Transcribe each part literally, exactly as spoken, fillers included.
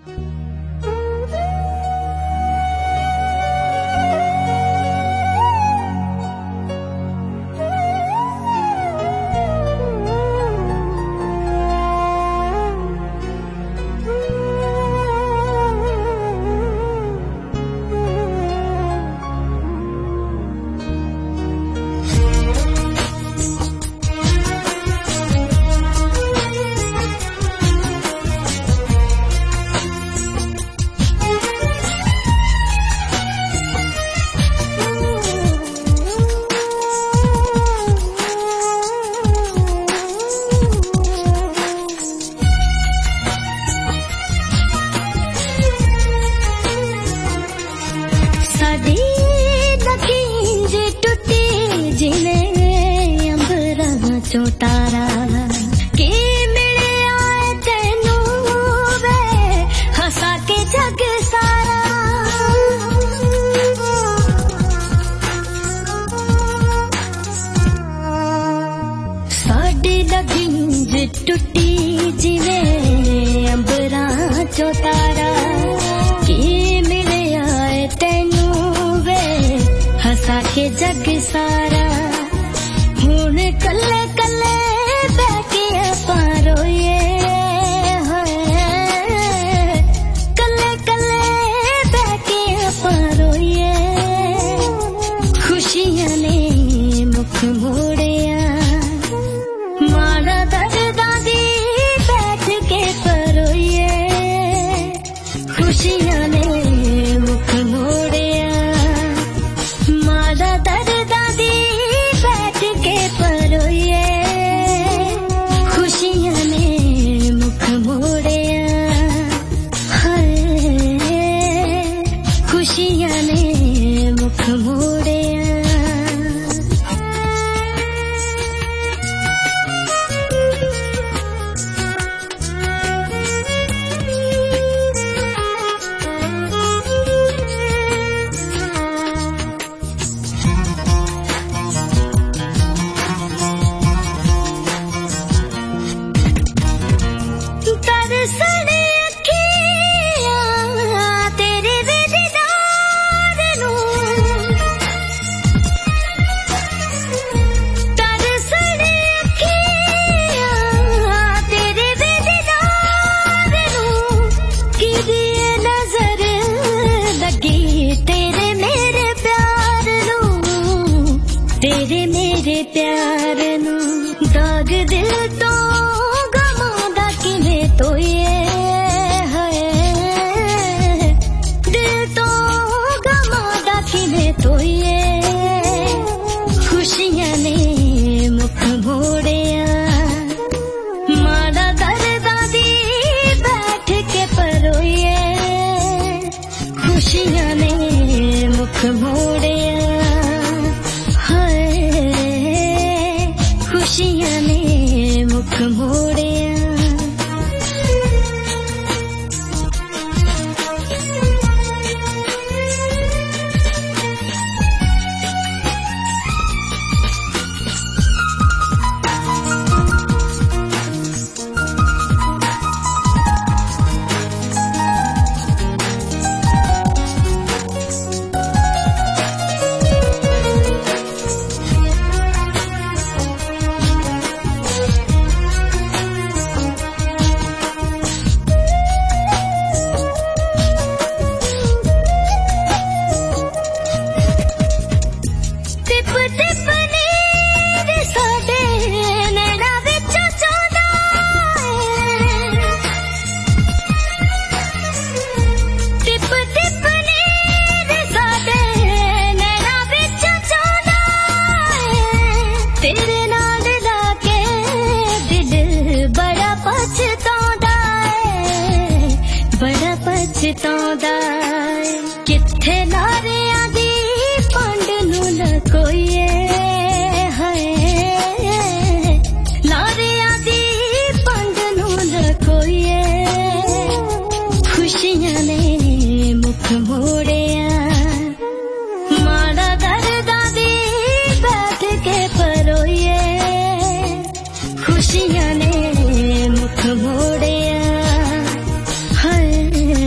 तारा के मिले आए तेनू वे हंसा के जग सारा साडी लगिंज टुटी जिवें अंबरां चो तारा के मिले आए तेनू वे हंसा के जग सारा हुण कल्ले कल्ले बैठे आपां रोइए कल्ले कल्ले बैठे आपां रोइए खुशियां ने मुख मोड़िया माड़ा दर्दां दी बैठ के परोइए खुशियां ने मुख मोड़िया माड़ा दर्दां दी के परोइए खुशियां ने मुख मोड़िया खुशियां ने मुख मोड़िया तेरे मेरे प्यार नू दाग दिल तो गमांदा किवें तोइए है दिल तो गमांदा किवें तोइए खुशियां ने मुख मोड़िया माड़ा दर्दां दी बैठ के परोइए खुशियां ने मुख मोड़िया खुशियां ने मुख मोड़िया किथे लारियां दी पंड नू लकोइए लारियां दी पंड नू लकोइए खुशियां ने मुख मोड़िया माड़ा दर्दां दी बैठ के परोइए खुशियां ने मुख मोड़िया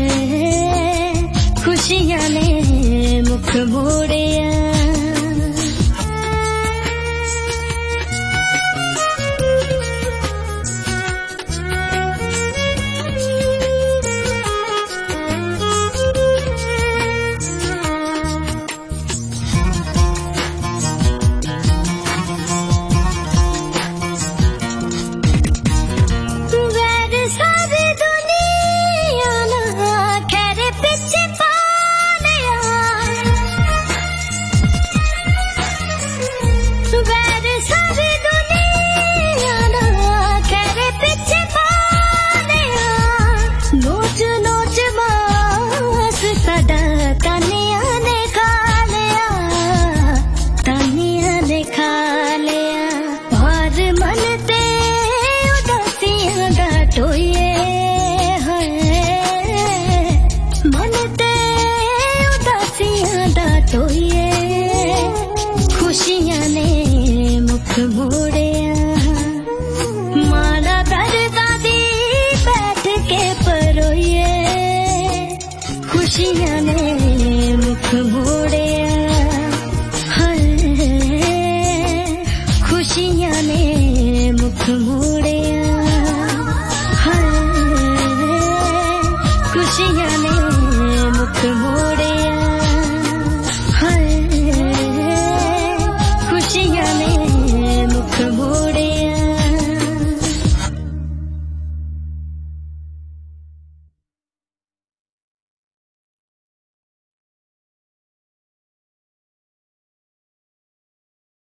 मोर